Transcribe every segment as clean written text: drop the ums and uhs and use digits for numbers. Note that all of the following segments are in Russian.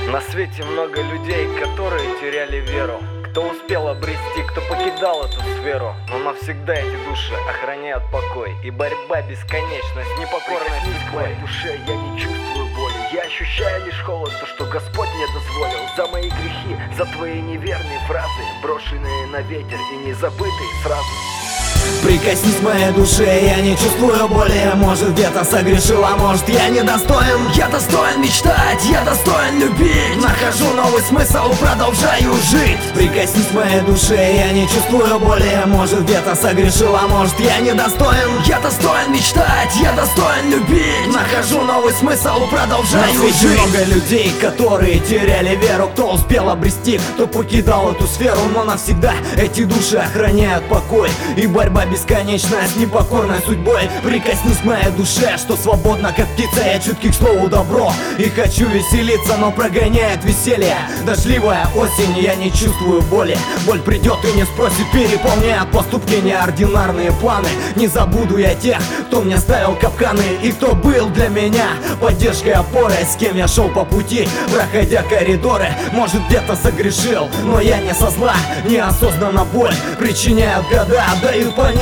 На свете много людей, которые теряли веру. Кто успел обрести, кто покидал эту сферу. Но навсегда эти души охраняют покой. И борьба бесконечна с непокорной судьбой. В душе я не чувствую боли, я ощущаю лишь холод, то, что Господь мне дозволил. За мои грехи, за твои неверные фразы, брошенные на ветер и не забытые сразу. Прикоснись к моей душе, я не чувствую боли. Может, где-то согрешил, а может, я недостоин. Я достоин мечтать, я достоин любить. Нахожу новый смысл, продолжаю жить. Прикоснись к моей душе, я не чувствую боли. Может, где-то согрешил, а может, я недостоин. Я достоин мечтать, я достоин любить. Нахожу новый смысл, продолжаю жить. Много людей, которые теряли веру. Кто успел обрести, кто покидал эту сферу. Но навсегда эти души охраняют покой. И борьба бесконечная с непокорной судьбой. Прикоснись к моей душе, что свободна как птица. Я чуткий к слову добро и хочу веселиться, но прогоняет веселье дождливая осень, я не чувствую боли. Боль придет и не спросит, переполняют поступки неординарные планы. Не забуду я тех, кто мне ставил капканы и кто был для меня поддержкой, опорой, с кем я шел по пути, проходя коридоры. Может, где-то согрешил, но я не со зла. Неосознанно боль причиняют года, дают понять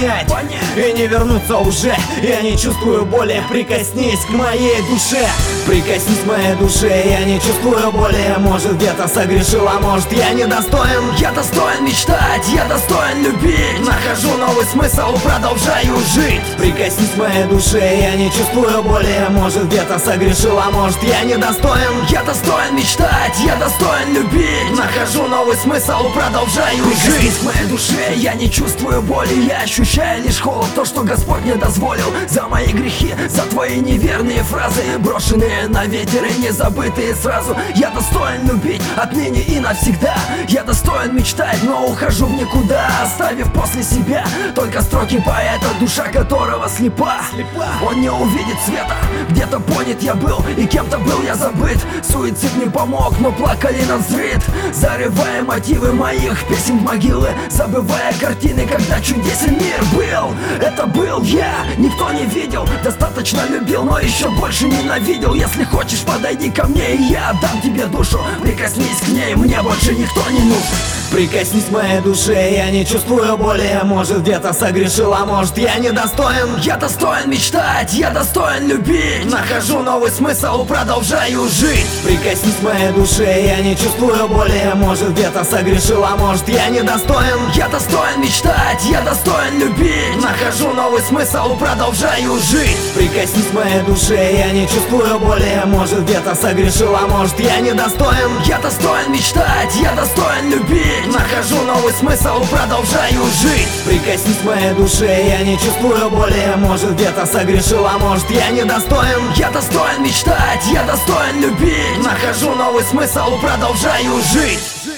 и не вернуться уже. Я не чувствую боли, прикоснись к моей душе. Прикоснись к моей душе, я не чувствую боли. Может, где-то согрешил, а может, я недостоин. Я достоин мечтать, я достоин любить. Нахожу новый смысл, продолжаю жить. Прикоснись к моей душе, я не чувствую боли. Может, где-то согрешил, а может, я недостоин. Я достоин мечтать, я достоин любить. Нахожу новый смысл, продолжаю жить. Прикоснись к моей душе, я не чувствую боли. Я ощущаю лишь холод, то, что Господь мне дозволил. За мои грехи, за твои неверные фразы, брошенные на ветер и не забытые сразу. Я достоин любить отныне и навсегда. Я достоин мечтать, но ухожу в никуда, оставив после себя только строки поэта, душа которого слепа. Он не увидит света, где-то понят я был, и кем-то был я забыт. Суицид не помог, но плакали навзрыд, зарывая мотивы моих песен в могилы, забывая картины, когда чудесен мир был. Это был я, никто не видел. Достаточно любил, но еще больше ненавидел. Если хочешь, подойди ко мне, и я отдам тебе душу. Прикоснись к ней, мне больше никто не нужен. Прикоснись к моей душе, я не чувствую боли. Может, где-то согрешил, а может, я недостоин. Я достоин мечтать, я достоин любить. Нахожу новый смысл, продолжаю жить. Прикоснись к моей душе, я не чувствую боли. Может, где-то согрешил, а может, я недостоин. Я достоин мечтать, я достоин любить. Нахожу новый смысл, продолжаю жить. Прикоснись к моей душе, я не чувствую боли. Может, где-то согрешил, а может, я недостоин. Я достоин мечтать, я достоин любить. Нахожу новый смысл, продолжаю жить. Прикоснись к моей душе, я не чувствую боли. Может, где-то согрешил, а может, я недостоин. Я достоин мечтать, я достоин любить. Нахожу новый смысл, продолжаю жить.